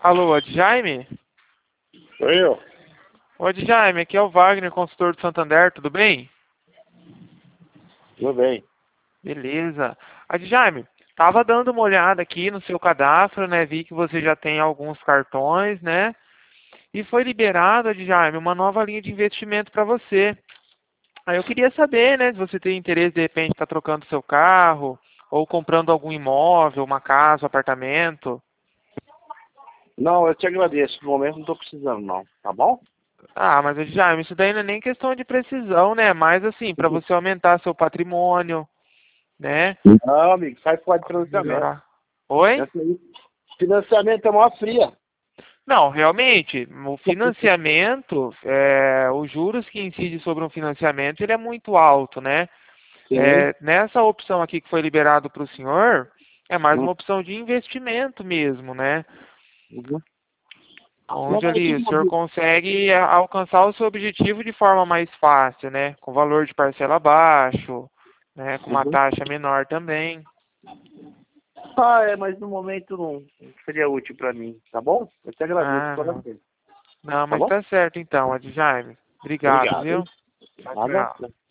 Alô, Adjaime? Sou eu. Ô, Adjaime, aqui é o Wagner, consultor do Santander, tudo bem? Tudo bem. Beleza. Adjaime, tava dando uma olhada aqui no seu cadastro, né? Vi que você já tem alguns cartões, né? E foi liberado, Adjaime, uma nova linha de investimento para você. Aí eu queria saber, né, se você tem interesse, de repente, estar trocando seu carro, ou comprando algum imóvel, uma casa, um apartamento. Não, eu te agradeço. No momento não estou precisando, não. Tá bom? Ah, mas Jaime, isso daí não é nem questão de precisão, né? Mas assim, para você aumentar seu patrimônio, né? Não, amigo, sai fora de financiamento. Melhorar. Oi? Financiamento é mó fria. Não, realmente, o financiamento, os juros que incidem sobre um financiamento, ele é muito alto, né? Sim. Nessa opção aqui que foi liberado para o senhor, é mais Hum, uma opção de investimento mesmo, né? uhum. Não, Onde mas ali aqui, o senhor consegue alcançar o seu objetivo de forma mais fácil, né? Com valor de parcela baixo, né? Com uma uhum. taxa menor também. Mas no momento não seria útil para mim, tá bom? Eu te agradeço, Ah, não. coração. Não, Tá mas bom? tá certo então, Jaime. Obrigado, Obrigado. viu? Tchau, Nada. tchau.